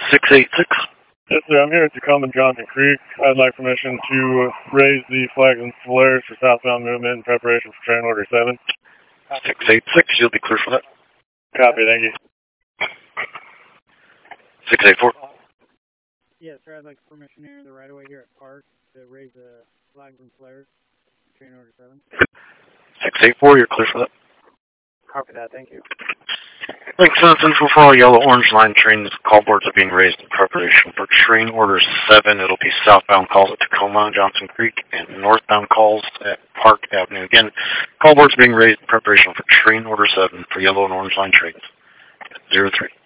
686. Yes, sir. I'm here at Tacoma Johnson Creek. I'd like permission to raise the flags and flares for southbound movement in preparation for train order 7. 686, you'll be clear for that. Copy, thank you. 684. Yes, sir. I'd like permission here the right away here at Park to raise the flags and flares for train order 7. 684, you're clear for that. Copy that, thank you. Links Central for all yellow orange line trains. Callboards are being raised in preparation for train order 7. It'll be southbound calls at Tacoma, Johnson Creek, and northbound calls at Park Avenue. Again, callboards being raised in preparation for train order 7 for yellow and orange line trains. 03.